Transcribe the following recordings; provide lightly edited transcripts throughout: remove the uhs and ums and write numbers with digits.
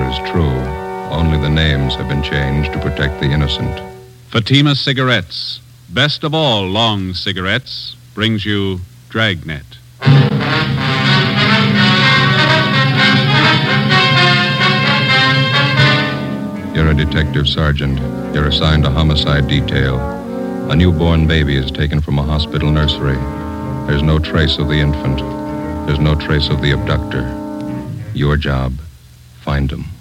is true. Only the names have been changed to protect the innocent. Fatima Cigarettes, best of all long cigarettes, brings you Dragnet. You're a detective sergeant. You're assigned a homicide detail. A newborn baby is taken from a hospital nursery. There's no trace of the infant. There's no trace of the abductor. Your job, find him.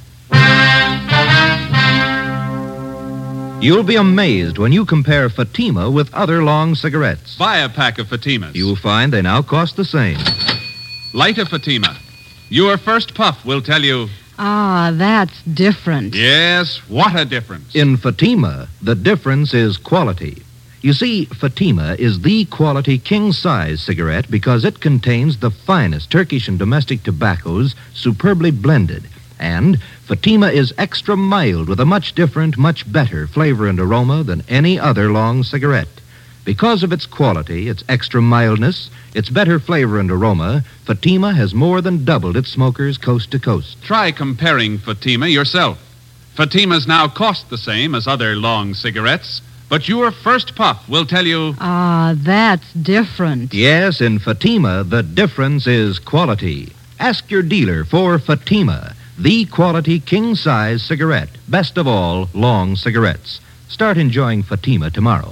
You'll be amazed when you compare Fatima with other long cigarettes. Buy a pack of Fatimas. You'll find they now cost the same. Light a Fatima. Your first puff will tell you... Ah, that's different. Yes, what a difference. In Fatima, the difference is quality. You see, Fatima is the quality king-size cigarette because it contains the finest Turkish and domestic tobaccos superbly blended. And Fatima is extra mild with a much different, much better flavor and aroma than any other long cigarette. Because of its quality, its extra mildness, its better flavor and aroma, Fatima has more than doubled its smokers coast to coast. Try comparing Fatima yourself. Fatimas now cost the same as other long cigarettes, but your first puff will tell you... Ah, that's different. Yes, in Fatima, the difference is quality. Ask your dealer for Fatima, the quality king-size cigarette. Best of all, long cigarettes. Start enjoying Fatima tomorrow.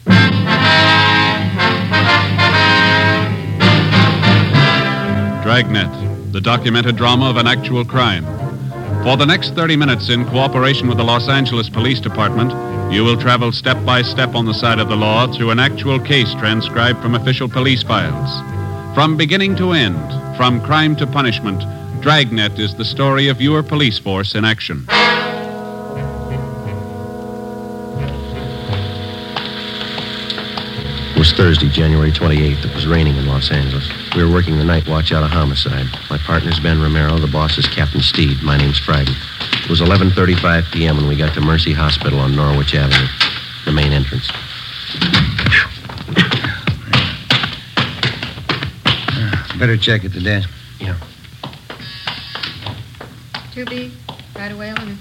Dragnet, the documented drama of an actual crime. For the next 30 minutes, in cooperation with the Los Angeles Police Department, you will travel step by step on the side of the law through an actual case transcribed from official police files. From beginning to end, from crime to punishment, Dragnet is the story of your police force in action. It was Thursday, January 28th. It was raining in Los Angeles. We were working the night watch out of homicide. My partner's Ben Romero. The boss is Captain Steed. My name's Friday. It was 11:35 p.m. when we got to Mercy Hospital on Norwich Avenue, the main entrance. Better check at the desk. Yeah. 2B, right away, Eleanor.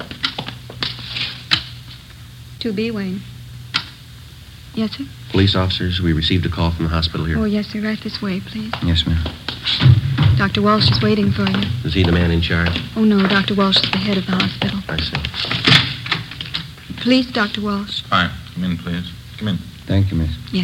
2B, Wayne. Yes, sir? Police officers, we received a call from the hospital here. Oh, yes, sir. Right this way, please. Yes, ma'am. Dr. Walsh is waiting for you. Is he the man in charge? Oh, no, Dr. Walsh is the head of the hospital. I see. Police, Dr. Walsh. Fine. Come in, please. Come in. Thank you, miss. Yes.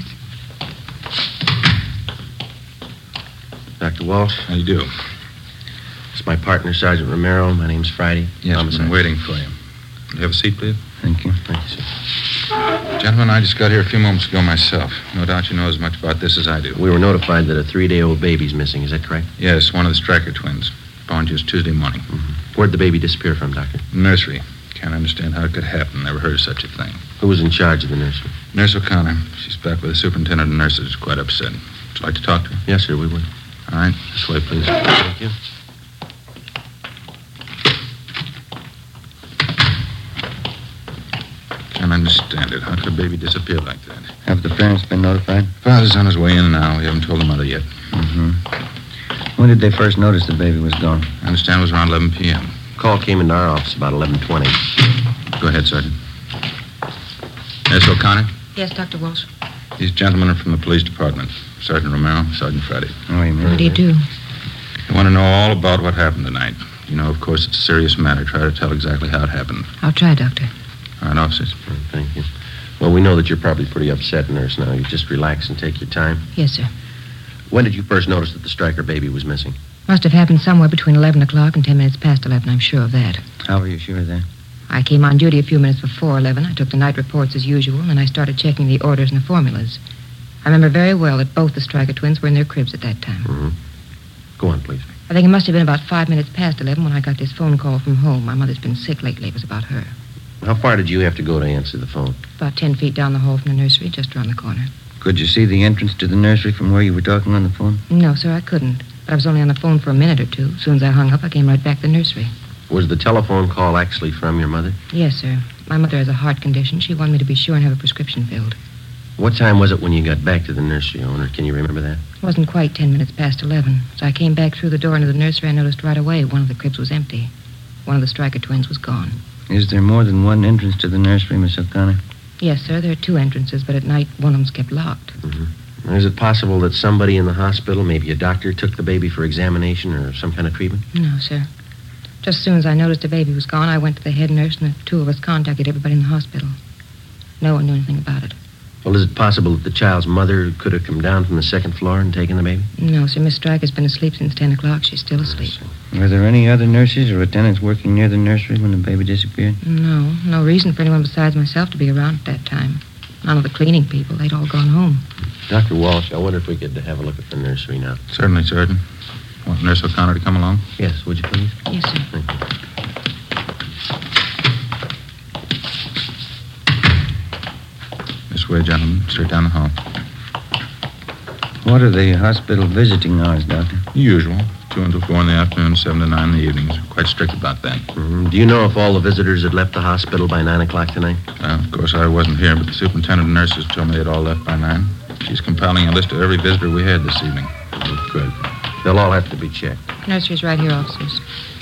Dr. Walsh? How do you do? It's my partner, Sergeant Romero. My name's Friday. Yes, I've been waiting for you. Will you have a seat, please? Thank you. Thank you, sir. Gentlemen, I just got here a few moments ago myself. No doubt you know as much about this as I do. We were notified that a 3-day-old baby's missing. Is that correct? Yes, one of the Stryker twins. Born just Tuesday morning. Mm-hmm. Where'd the baby disappear from, Doctor? Nursery. Can't understand how it could happen. Never heard of such a thing. Who was in charge of the nursery? Nurse O'Connor. She's back with the superintendent of nurses. Quite upset. Would you like to talk to her? Yes, sir, we would. All right. This way, please. Thank you. Can't understand it. How could a baby disappear like that? Have the parents been notified? Father's on his way in now. We haven't told the mother yet. Mm-hmm. When did they first notice the baby was gone? I understand it was around 11 p.m. Call came into our office about 11:20. Go ahead, Sergeant. Nurse O'Connor? Yes, Dr. Walsh. These gentlemen are from the police department. Sergeant Romero, Sergeant Friday. Oh, you mean? What do you do? They want to know all about what happened tonight. You know, of course, it's a serious matter. Try to tell exactly how it happened. I'll try, Doctor. All right, officers. Thank you. Well, we know that you're probably pretty upset, nurse, now. You just relax and take your time. Yes, sir. When did you first notice that the Stryker baby was missing? Must have happened somewhere between 11 o'clock and 10 minutes past 11. I'm sure of that. How were you sure of that? I came on duty a few minutes before 11. I took the night reports as usual, and I started checking the orders and the formulas. I remember very well that both the Stryker twins were in their cribs at that time. Mm-hmm. Go on, please. I think it must have been about 5 minutes past 11 when I got this phone call from home. My mother's been sick lately. It was about her. How far did you have to go to answer the phone? About 10 feet down the hall from the nursery, just around the corner. Could you see the entrance to the nursery from where you were talking on the phone? No, sir, I couldn't. But I was only on the phone for a minute or two. As soon as I hung up, I came right back to the nursery. Was the telephone call actually from your mother? Yes, sir. My mother has a heart condition. She wanted me to be sure and have a prescription filled. What time was it when you got back to the nursery, owner? Can you remember that? It wasn't quite 10 minutes past 11. As I came back through the door into the nursery, I noticed right away one of the cribs was empty. One of the Stryker twins was gone. Is there more than one entrance to the nursery, Miss O'Connor? Yes, sir, there are 2 entrances, but at night one of them's kept locked. Is it possible that somebody in the hospital, maybe a doctor, took the baby for examination or some kind of treatment? No, sir. Just as soon as I noticed the baby was gone, I went to the head nurse, and the 2 of us contacted everybody in the hospital. No one knew anything about it. Well, is it possible that the child's mother could have come down from the 2nd floor and taken the baby? No, sir. Miss Stryker's been asleep since 10 o'clock. She's still asleep. Were there any other nurses or attendants working near the nursery when the baby disappeared? No reason for anyone besides myself to be around at that time. None of the cleaning people. They'd all gone home. Dr. Walsh, I wonder if we could have a look at the nursery now. Certainly, Sergeant. Want Nurse O'Connor to come along? Yes, would you please? Yes, sir. Thank you. This way, gentlemen. Straight down the hall. What are the hospital visiting hours, Doctor? The usual. 2 until 4 in the afternoon, 7 to 9 in the evenings. Quite strict about that. Do you know if all the visitors had left the hospital by 9 o'clock tonight? Of course, I wasn't here, but the superintendent of nurses told me they'd all left by 9. She's compiling a list of every visitor we had this evening. Good. They'll all have to be checked. Nursery's right here, officers.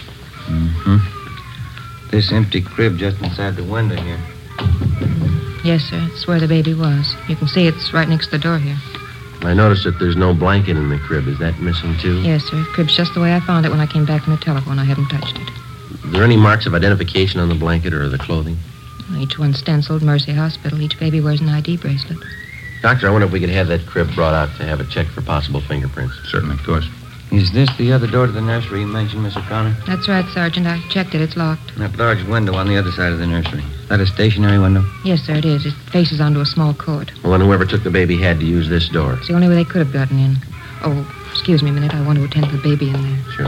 This empty crib just inside the window here. Yes, sir. It's where the baby was. You can see it's right next to the door here. I noticed that there's no blanket in the crib. Is that missing, too? Yes, sir. The crib's just the way I found it when I came back from the telephone. I haven't touched it. Are there any marks of identification on the blanket or the clothing? Each one's stenciled Mercy Hospital. Each baby wears an ID bracelet. Doctor, I wonder if we could have that crib brought out to have it checked for possible fingerprints. Certainly, of course. Is this the other door to the nursery you mentioned, Miss O'Connor? That's right, Sergeant. I checked it. It's locked. That large window on the other side of the nursery. Is that a stationary window? Yes, sir, it is. It faces onto a small court. Well, then whoever took the baby had to use this door. It's the only way they could have gotten in. Oh, excuse me a minute. I want to attend to the baby in there. Sure.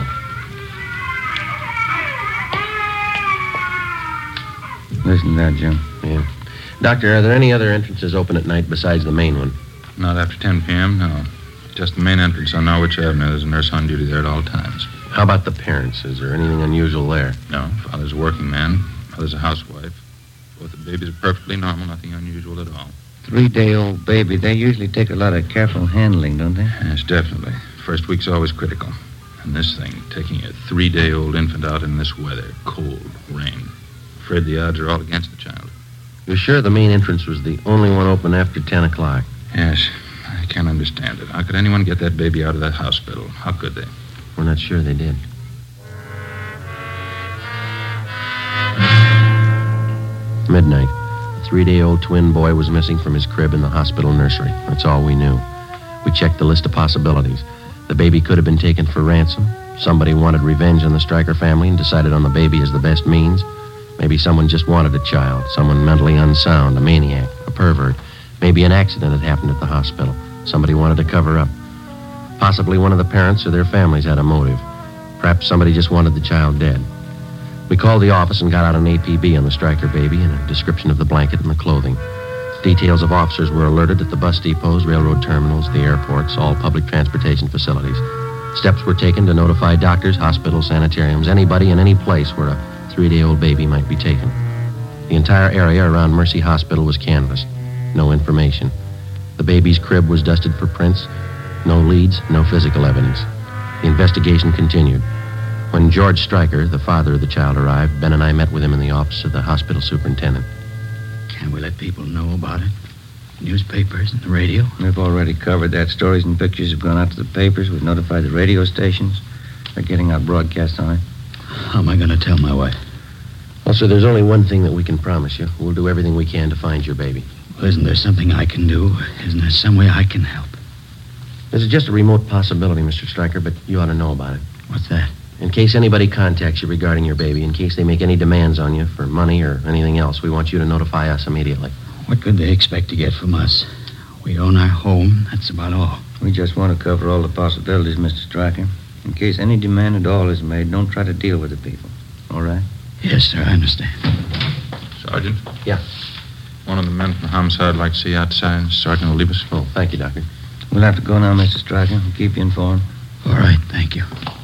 Listen to that, Jim. Yeah. Doctor, are there any other entrances open at night besides the main one? Not after 10 p.m., no. Just the main entrance on Norwich Avenue. There's a nurse on duty there at all times. How about the parents? Is there anything unusual there? No, father's a working man. Mother's a housewife. Both the babies are perfectly normal, nothing unusual at all. 3-day-old baby. They usually take a lot of careful handling, don't they? Yes, definitely. First week's always critical. And this thing, taking a 3-day-old infant out in this weather, cold, rain. Afraid the odds are all against the child. You're sure the main entrance was the only one open after 10 o'clock? Yes, I can't understand it. How could anyone get that baby out of that hospital? How could they? We're not sure they did. Midnight. A 3-day-old twin boy was missing from his crib in the hospital nursery. That's all we knew. We checked the list of possibilities. The baby could have been taken for ransom. Somebody wanted revenge on the Stryker family and decided on the baby as the best means. Maybe someone just wanted a child, someone mentally unsound, a maniac, a pervert. Maybe an accident had happened at the hospital. Somebody wanted to cover up. Possibly one of the parents or their families had a motive. Perhaps somebody just wanted the child dead. We called the office and got out an APB on the Stryker baby and a description of the blanket and the clothing. Details of officers were alerted at the bus depots, railroad terminals, the airports, all public transportation facilities. Steps were taken to notify doctors, hospitals, sanitariums, anybody in any place where a 3-day-old baby might be taken. The entire area around Mercy Hospital was canvassed. No information. The baby's crib was dusted for prints. No leads, no physical evidence. The investigation continued. When George Stryker, the father of the child, arrived, Ben and I met with him in the office of the hospital superintendent. Can't we let people know about it? Newspapers and the radio? We've already covered that. Stories and pictures have gone out to the papers. We've notified the radio stations. They're getting out broadcasts on it. How am I going to tell my wife? Well, sir, there's only one thing that we can promise you. We'll do everything we can to find your baby. Well, isn't there something I can do? Isn't there some way I can help? This is just a remote possibility, Mr. Stryker, but you ought to know about it. What's that? In case anybody contacts you regarding your baby, in case they make any demands on you for money or anything else, we want you to notify us immediately. What could they expect to get from us? We own our home. That's about all. We just want to cover all the possibilities, Mr. Stryker. In case any demand at all is made, don't try to deal with the people. All right? Yes, sir, I understand. Sergeant? Yeah. One of the men from the homicide would like to see you outside. Sergeant will leave us. Oh, thank you, Doctor. We'll have to go now, Mr. Stryker. We'll keep you informed. All right, thank you.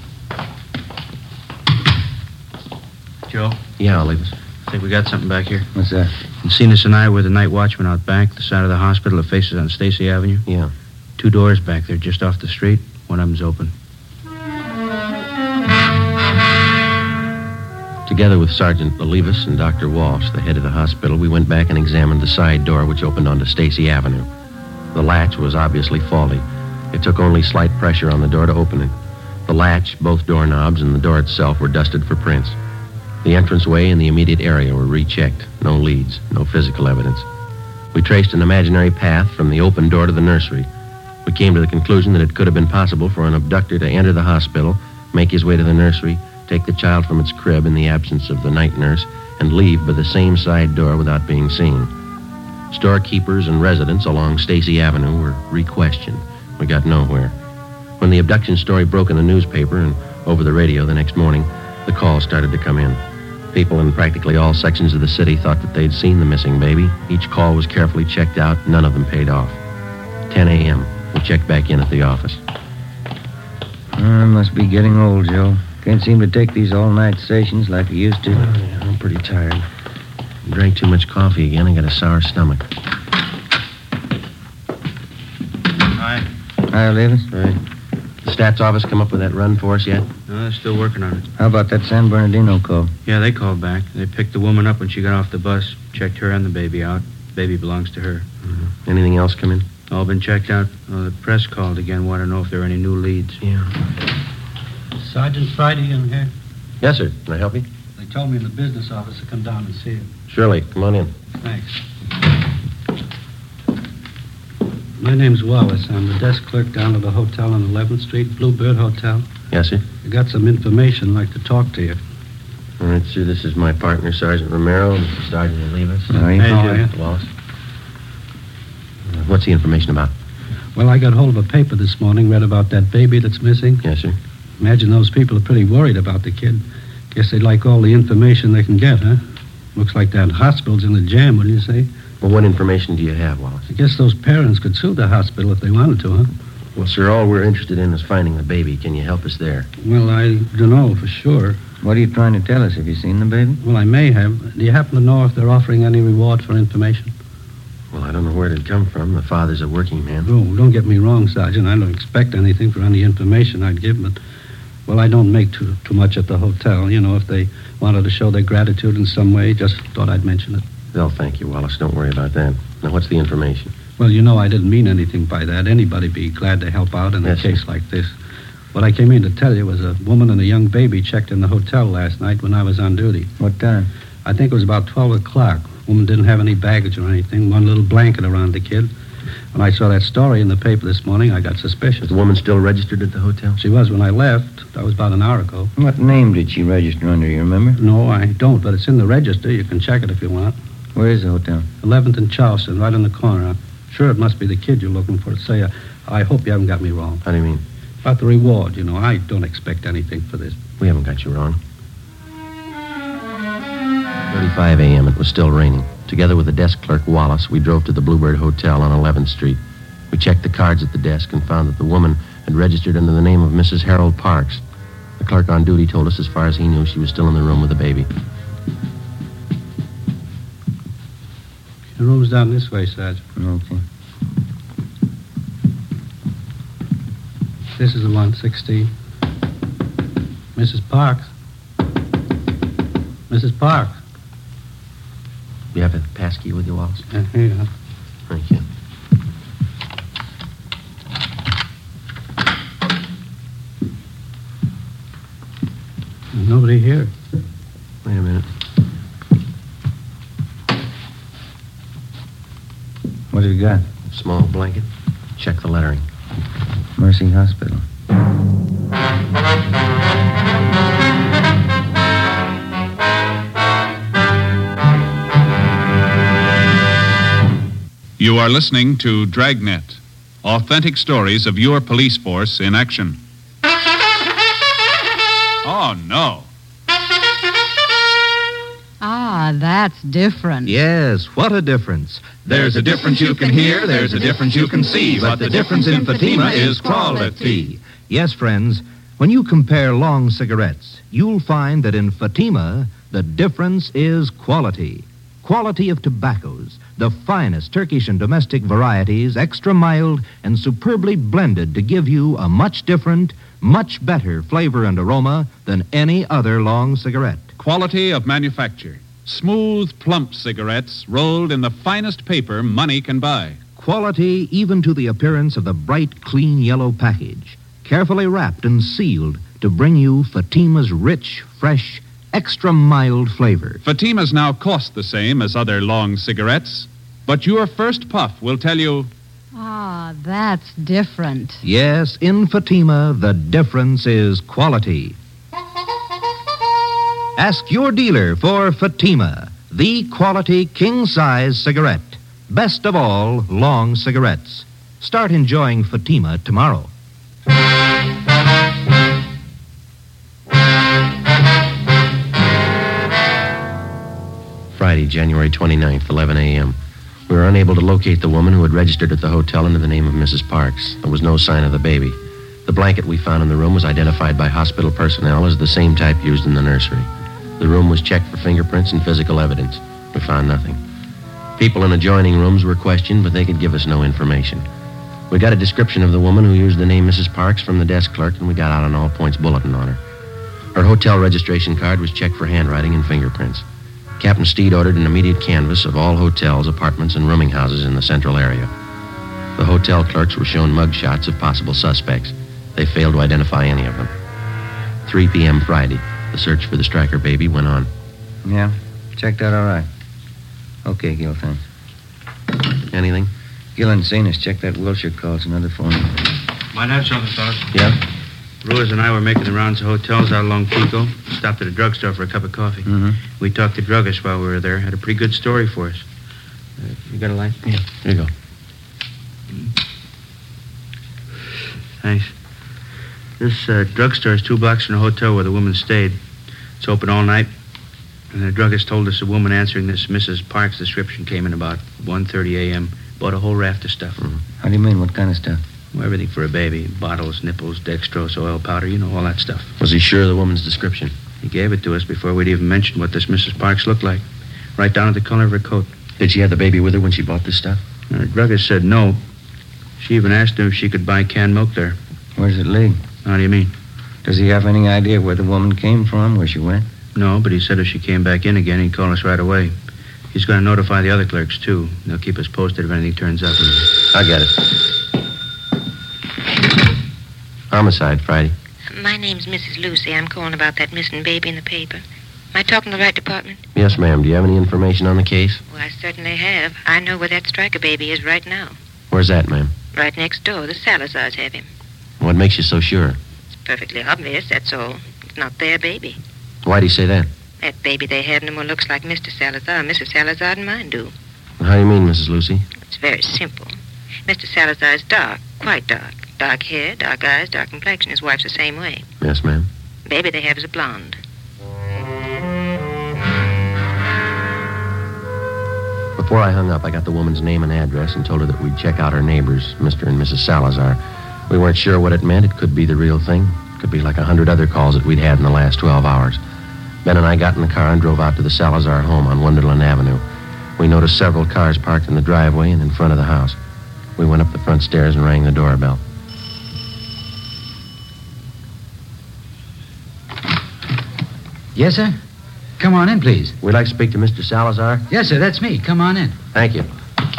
Joe? Yeah, I'll leave us. I think we got something back here. What's that? Cenas and I were the night watchman out back, the side of the hospital that faces on Stacy Avenue. Yeah. 2 doors back there, just off the street. One of them's open. Together with Sergeant Olivas and Dr. Walsh, the head of the hospital, we went back and examined the side door which opened onto Stacy Avenue. The latch was obviously faulty. It took only slight pressure on the door to open it. The latch, both doorknobs, and the door itself were dusted for prints. The entranceway and the immediate area were rechecked. No leads, no physical evidence. We traced an imaginary path from the open door to the nursery. We came to the conclusion that it could have been possible for an abductor to enter the hospital, make his way to the nursery, take the child from its crib in the absence of the night nurse, and leave by the same side door without being seen. Storekeepers and residents along Stacy Avenue were re-questioned. We got nowhere. When the abduction story broke in the newspaper and over the radio the next morning, the calls started to come in. People in practically all sections of the city thought that they'd seen the missing baby. Each call was carefully checked out. None of them paid off. 10 a.m. We checked back in at the office. I must be getting old, Joe. Can't seem to take these all-night sessions like I used to. Yeah, I'm pretty tired. Drank too much coffee again. I got a sour stomach. Hi. Hi, Olivas. Right. The stats office come up with that run for us yet? No, they're still working on it. How about that San Bernardino call? Yeah, they called back. They picked the woman up when she got off the bus, checked her and the baby out. Baby belongs to her. Mm-hmm. Anything else come in? All been checked out. The press called again, want to know if there are any new leads. Yeah. Sergeant Friday in here? Yes, sir. Can I help you? They told me in the business office to come down and see you. Surely. Come on in. Thanks. My name's Wallace. I'm the desk clerk down at the hotel on 11th Street, Bluebird Hotel. Yes, sir. I got some information I'd like to talk to you. All right, sir. This is my partner, Sergeant Romero, and this is Sergeant Olivas. How are you? Wallace. What's the information about? Well, I got hold of a paper this morning, read about that baby that's missing. Yes, sir. Imagine those people are pretty worried about the kid. Guess they'd like all the information they can get, huh? Looks like that hospital's in a jam, wouldn't you say? Well, what information do you have, Wallace? I guess those parents could sue the hospital if they wanted to, huh? Well, sir, all we're interested in is finding the baby. Can you help us there? Well, I don't know for sure. What are you trying to tell us? Have you seen the baby? Well, I may have. Do you happen to know if they're offering any reward for information? Well, I don't know where it'd come from. The father's a working man. Oh, don't get me wrong, Sergeant. I don't expect anything for any information I'd give, but, well, I don't make too much at the hotel. You know, if they wanted to show their gratitude in some way, just thought I'd mention it. They'll thank you, Wallace. Don't worry about that. Now, what's the information? Well, you know, I didn't mean anything by that. Anybody'd be glad to help out in a Yes, case sir. like this. What I came in to tell you was a woman and a young baby checked in the hotel last night when I was on duty. What time? I think it was about 12 o'clock. Woman didn't have any baggage or anything, one little blanket around the kid. When I saw that story in the paper this morning, I got suspicious. Is the woman still registered at the hotel? She was when I left. That was about an hour ago. What name did she register under, you remember? No, I don't, but it's in the register. You can check it if you want. Where is the hotel? 11th and Charleston, right on the corner. I'm sure it must be the kid you're looking for. Say, I hope you haven't got me wrong. How do you mean? About the reward, you know. I don't expect anything for this. We haven't got you wrong. 35 a.m. It was still raining. Together with the desk clerk, Wallace, we drove to the Bluebird Hotel on 11th Street. We checked the cards at the desk and found that the woman had registered under the name of Mrs. Harold Parks. The clerk on duty told us as far as he knew she was still in the room with the baby. The room's down this way, Sergeant. Okay. This is the 116. Mrs. Parks. Mrs. Parks. You have a pass key with you, Wallace? Here you are. Thank you. There's nobody here. Wait a minute. What have you got? Small blanket. Check the lettering. Mercy Hospital. You are listening to Dragnet, authentic stories of your police force in action. Oh, no. Ah, that's different. Yes, what a difference. There's a difference you can hear, there's a difference you can see, but the difference in Fatima is quality. Yes, friends, when you compare long cigarettes, you'll find that in Fatima, the difference is quality. Quality of tobaccos, the finest Turkish and domestic varieties, extra mild and superbly blended to give you a much different, much better flavor and aroma than any other long cigarette. quality of manufacture. Smooth, plump cigarettes rolled in the finest paper money can buy. Quality even to the appearance of the bright, clean yellow package, carefully wrapped and sealed to bring you Fatima's rich, fresh, extra mild flavor. Fatimas now cost the same as other long cigarettes, but your first puff will tell you, Ah, that's different. Yes, in Fatima, the difference is quality. Ask your dealer for Fatima, the quality king-size cigarette. Best of all, long cigarettes. Start enjoying Fatima tomorrow. Friday, January 29th, 11 a.m. We were unable to locate the woman who had registered at the hotel under the name of Mrs. Parks. There was no sign of the baby. The blanket we found in the room was identified by hospital personnel as the same type used in the nursery. The room was checked for fingerprints and physical evidence. We found nothing. People in adjoining rooms were questioned, but they could give us no information. We got a description of the woman who used the name Mrs. Parks from the desk clerk, and we got out an all-points bulletin on her. Her hotel registration card was checked for handwriting and fingerprints. Captain Steed ordered an immediate canvass of all hotels, apartments, and rooming houses in the central area. The hotel clerks were shown mug shots of possible suspects. They failed to identify any of them. 3 p.m. Friday, the search for the Stryker baby went on. Yeah, checked out all right. Okay, Gil, thanks. Anything? Gil and Zenas, check that Wilshire call. It's another phone. Might have something, fellas. Yeah? Ruiz and I were making the rounds of hotels out along Pico. Stopped at a drugstore for a cup of coffee. Mm-hmm. We talked to druggist while we were there. Had a pretty good story for us. You got a light? Yeah. Here you go. Thanks. This drugstore is 2 blocks from the hotel where the woman stayed. It's open all night. And the druggist told us a woman answering this Mrs. Parks description came in about 1:30 a.m. Bought a whole raft of stuff. Mm-hmm. How do you mean? What kind of stuff? Well, everything for a baby. Bottles, nipples, dextrose, oil powder, all that stuff. Was he sure of the woman's description? He gave it to us before we'd even mentioned what this Mrs. Parks looked like. Right down to the color of her coat. Did she have the baby with her when she bought this stuff? The druggist said no. She even asked him if she could buy canned milk there. Where does it lead? How do you mean? Does he have any idea where the woman came from, where she went? No, but he said if she came back in again, he'd call us right away. He's going to notify the other clerks, too. They'll keep us posted if anything turns up. I get it. Homicide, Friday. My name's Mrs. Lucy. I'm calling about that missing baby in the paper. Am I talking to the right department? Yes, ma'am. Do you have any information on the case? Well, I certainly have. I know where that Stryker baby is right now. Where's that, ma'am? Right next door. The Salazars have him. What makes you so sure? It's perfectly obvious, that's all. It's not their baby. Why do you say that? That baby they have no more looks like Mr. Salazar and Mrs. Salazar than mine do. How do you mean, Mrs. Lucy? It's very simple. Mr. Salazar is dark, quite dark. Dark hair, dark eyes, dark complexion. His wife's the same way. Yes, ma'am. The baby they have is a blonde. Before I hung up, I got the woman's name and address and told her that we'd check out her neighbors, Mr. and Mrs. Salazar. We weren't sure what it meant. It could be the real thing. It could be like 100 other calls that we'd had in the last 12 hours. Ben and I got in the car and drove out to the Salazar home on Wonderland Avenue. We noticed several cars parked in the driveway and in front of the house. We went up the front stairs and rang the doorbell. Yes, sir? Come on in, please. We'd like to speak to Mr. Salazar. Yes, sir, that's me. Come on in. Thank you.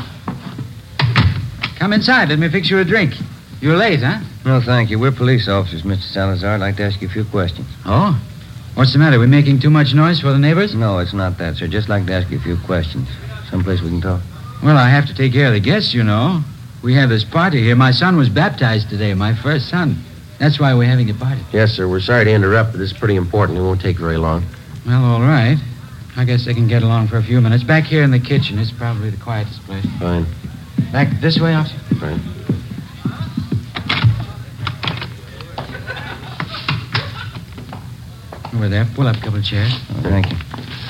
Come inside. Let me fix you a drink. You're late, huh? No, thank you. We're police officers, Mr. Salazar. I'd like to ask you a few questions. Oh? What's the matter? We making too much noise for the neighbors? No, it's not that, sir. Just like to ask you a few questions. Someplace we can talk. Well, I have to take care of the guests, you know. We have this party here. My son was baptized today, my first son. That's why we're having a party. Yes, sir. We're sorry to interrupt, but this is pretty important. It won't take very long. Well, all right. I guess they can get along for a few minutes. Back here in the kitchen. It's probably the quietest place. Fine. Back this way, officer? Fine. Over there. Pull up a couple of chairs. Oh, thank you.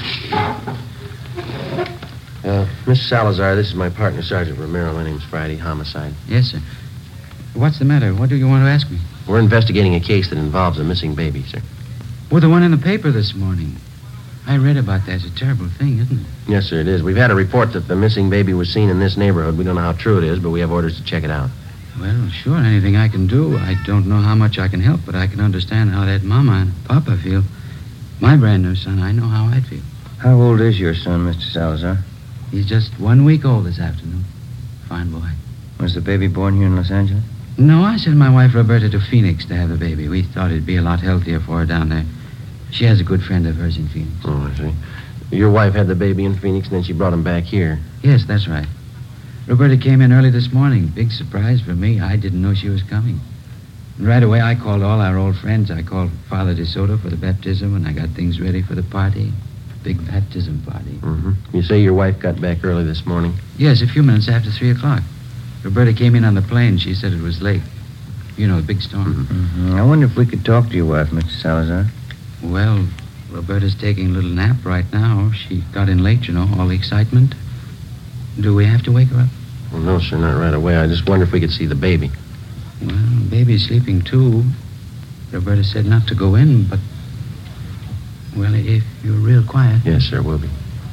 Mr. Salazar, this is my partner, Sergeant Romero. My name's Friday. Homicide. Yes, sir. What's the matter? What do you want to ask me? We're investigating a case that involves a missing baby, sir. Well, the one in the paper this morning. I read about that. It's a terrible thing, isn't it? Yes, sir, it is. We've had a report that the missing baby was seen in this neighborhood. We don't know how true it is, but we have orders to check it out. Well, sure, anything I can do. I don't know how much I can help, but I can understand how that mama and papa feel. My brand new son, I know how I'd feel. How old is your son, Mr. Salazar? He's just 1 week old this afternoon. Fine boy. Was the baby born here in Los Angeles? No, I sent my wife Roberta to Phoenix to have the baby. We thought it'd be a lot healthier for her down there. She has a good friend of hers in Phoenix. Oh, I see. Your wife had the baby in Phoenix, and then she brought him back here. Yes, that's right. Roberta came in early this morning. Big surprise for me. I didn't know she was coming. And right away, I called all our old friends. I called Father DeSoto for the baptism, and I got things ready for the party. Big baptism party. Mm-hmm. You say your wife got back early this morning? Yes, a few minutes after 3 o'clock. Roberta came in on the plane. She said it was late. You know, a big storm. Mm-hmm. I wonder if we could talk to your wife, Mr. Salazar. Well, Roberta's taking a little nap right now. She got in late, you know, all the excitement. Do we have to wake her up? Well, no, sir, not right away. I just wonder if we could see the baby. Well, baby's sleeping, too. Roberta said not to go in, but... Well, if you're real quiet... Yes, sir, we'll be.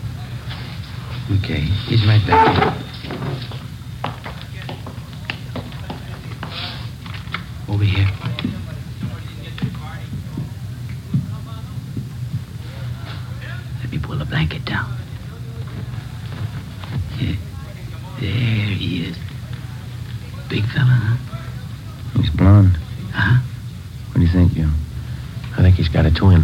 Okay, he's right back. Over here. Let me pull the blanket down. Yeah. There he is. Big fella, huh? He's blonde. Huh? What do you think, Joe? I think he's got a twin.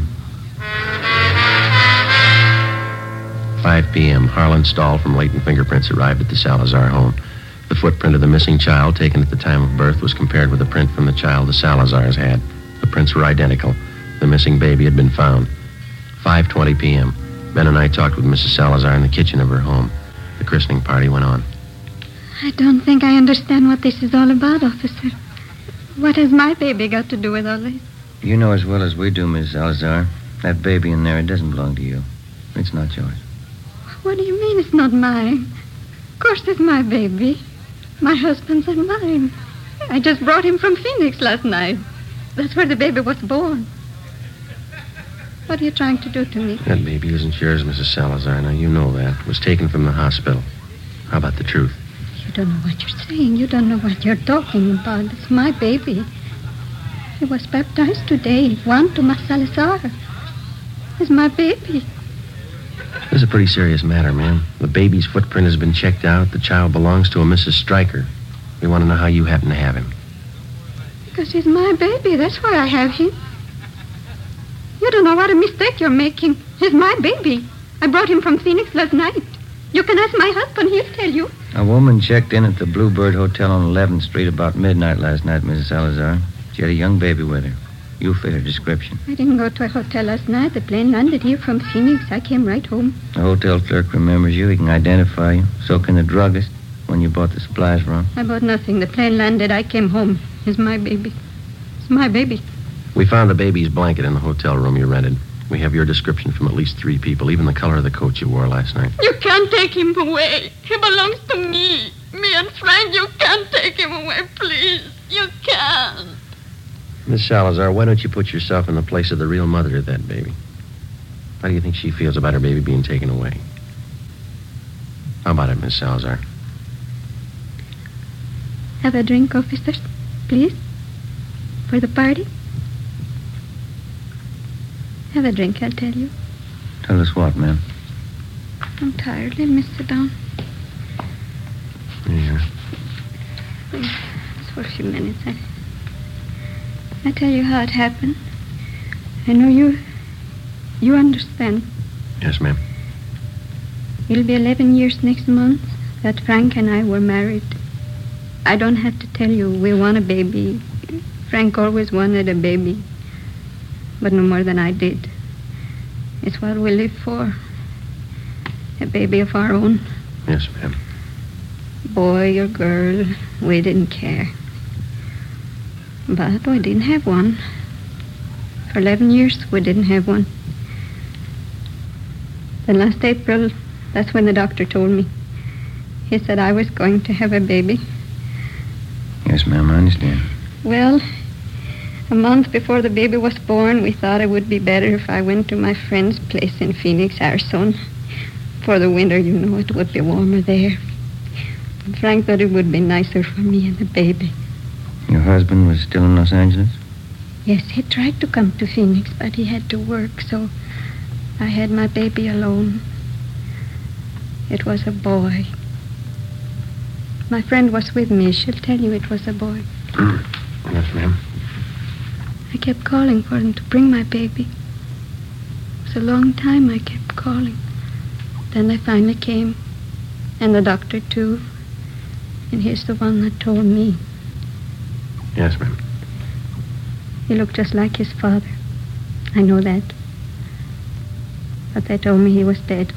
5 p.m., Harlan Stahl from Leighton Fingerprints arrived at the Salazar home. The footprint of the missing child taken at the time of birth was compared with the print from the child the Salazars had. The prints were identical. The missing baby had been found. 5:20 p.m., Ben and I talked with Mrs. Salazar in the kitchen of her home. The christening party went on. I don't think I understand what this is all about, officer. What has my baby got to do with all this? You know as well as we do, Miss Salazar. That baby in there, it doesn't belong to you. It's not yours. What do you mean it's not mine? Of course it's my baby. My husband's and mine. I just brought him from Phoenix last night. That's where the baby was born. What are you trying to do to me? That baby isn't yours, Mrs. Salazar. Now, you know that. It was taken from the hospital. How about the truth? You don't know what you're saying. You don't know what you're talking about. It's my baby. He was baptized today. Juan Tomas Salazar. It's my baby. This is a pretty serious matter, ma'am. The baby's footprint has been checked out. The child belongs to a Mrs. Stryker. We want to know how you happen to have him. Because he's my baby. That's why I have him. You don't know what a mistake you're making. He's my baby. I brought him from Phoenix last night. You can ask my husband. He'll tell you. A woman checked in at the Bluebird Hotel on 11th Street about midnight last night, Mrs. Salazar. She had a young baby with her. You fit her description. I didn't go to a hotel last night. The plane landed here from Phoenix. I came right home. The hotel clerk remembers you. He can identify you. So can the druggist when you bought the supplies from him. I bought nothing. The plane landed. I came home. It's my baby. It's my baby. We found the baby's blanket in the hotel room you rented. We have your description from at least 3 people, even the color of the coat you wore last night. You can't take him away. He belongs to me. Me and Frank, you can't take him away, please. You can't. Miss Salazar, why don't you put yourself in the place of the real mother of that baby? How do you think she feels about her baby being taken away? How about it, Miss Salazar? Have a drink, officers, please, for the party. Have a drink, I'll tell you. Tell us what, ma'am? I'm tired. Let me sit down. Yeah. Just for a few minutes. I tell you how it happened. I know you understand. Yes, ma'am. It'll be 11 years next month that Frank and I were married. I don't have to tell you we want a baby. Frank always wanted a baby, but no more than I did. It's what we live for. A baby of our own. Yes, ma'am. Boy or girl, we didn't care. But we didn't have one. For 11 years, we didn't have one. Then last April, that's when the doctor told me. He said I was going to have a baby. Yes, ma'am, I understand. Well, a month before the baby was born, we thought it would be better if I went to my friend's place in Phoenix, Arizona. For the winter, you know, it would be warmer there. And Frank thought it would be nicer for me and the baby. Your husband was still in Los Angeles? Yes, he tried to come to Phoenix, but he had to work, so I had my baby alone. It was a boy. My friend was with me. She'll tell you it was a boy. Yes, ma'am. I kept calling for him to bring my baby. It was a long time I kept calling. Then they finally came, and the doctor, too. And he's the one that told me. Yes, ma'am. He looked just like his father. I know that. But they told me he was dead.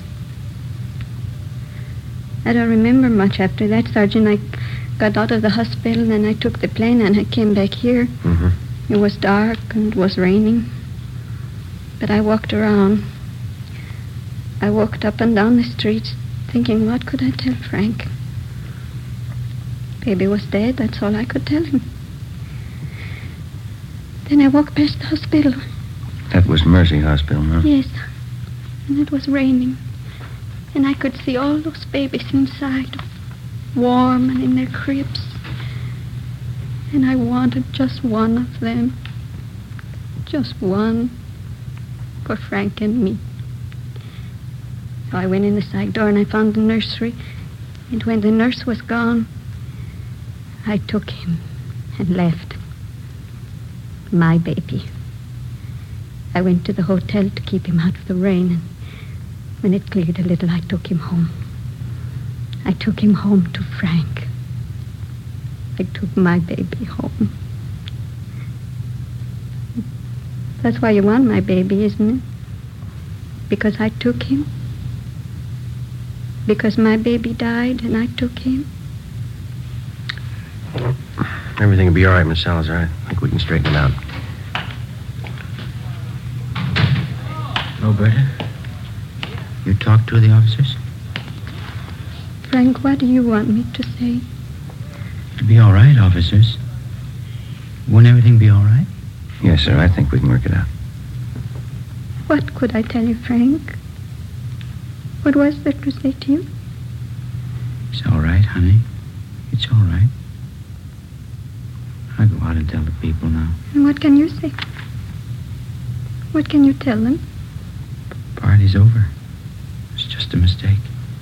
I don't remember much after that, Sergeant. I got out of the hospital, then I took the plane, and I came back here. Mm-hmm. It was dark, and it was raining. But I walked around. I walked up and down the streets, thinking, what could I tell Frank? Baby was dead, that's all I could tell him. Then I walked past the hospital. That was Mercy Hospital, huh? Yes, and it was raining. And I could see all those babies inside, warm and in their cribs. And I wanted just one of them. Just one for Frank and me. So I went in the side door and I found the nursery. And when the nurse was gone, I took him and left. My baby. I went to the hotel to keep him out of the rain, and when it cleared a little, I took him home. I took him home to Frank. I took my baby home. That's why you want my baby, isn't it? Because I took him? Because my baby died and I took him? Everything will be all right, Miss Salazar. I think we can straighten it out. Roberta, you talked to the officers? Frank, what do you want me to say? It'll be all right, officers. Won't everything be all right? Yes, sir. I think we can work it out. What could I tell you, Frank? What was there to say to you? It's all right, honey. It's all right. I'll go out and tell the people now. And what can you say? What can you tell them? Party's over. It's just a mistake.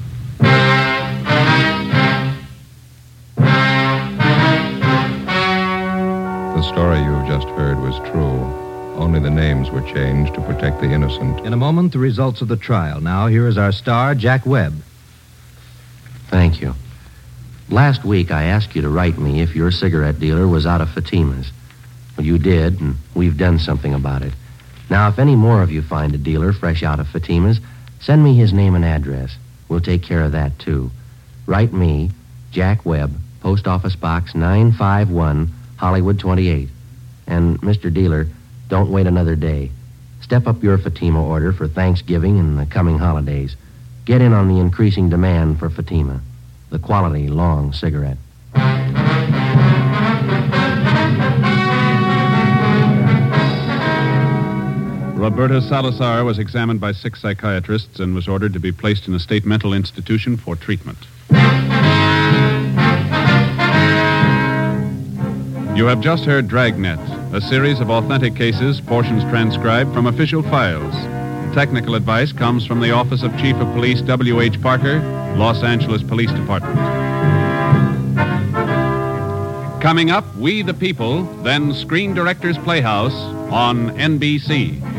The story you've just heard was true. Only the names were changed to protect the innocent. In a moment, the results of the trial. Now, here is our star, Jack Webb. Thank you. Last week, I asked you to write me if your cigarette dealer was out of Fatima's. Well, you did, and we've done something about it. Now, if any more of you find a dealer fresh out of Fatima's, send me his name and address. We'll take care of that, too. Write me, Jack Webb, Post Office Box 951, Hollywood 28. And, Mr. Dealer, don't wait another day. Step up your Fatima order for Thanksgiving and the coming holidays. Get in on the increasing demand for Fatima, the quality long cigarette. Roberta Salazar was examined by 6 psychiatrists and was ordered to be placed in a state mental institution for treatment. You have just heard Dragnet, a series of authentic cases, portions transcribed from official files. Technical advice comes from the Office of Chief of Police W.H. Parker, Los Angeles Police Department. Coming up, We the People, then Screen Directors Playhouse on NBC.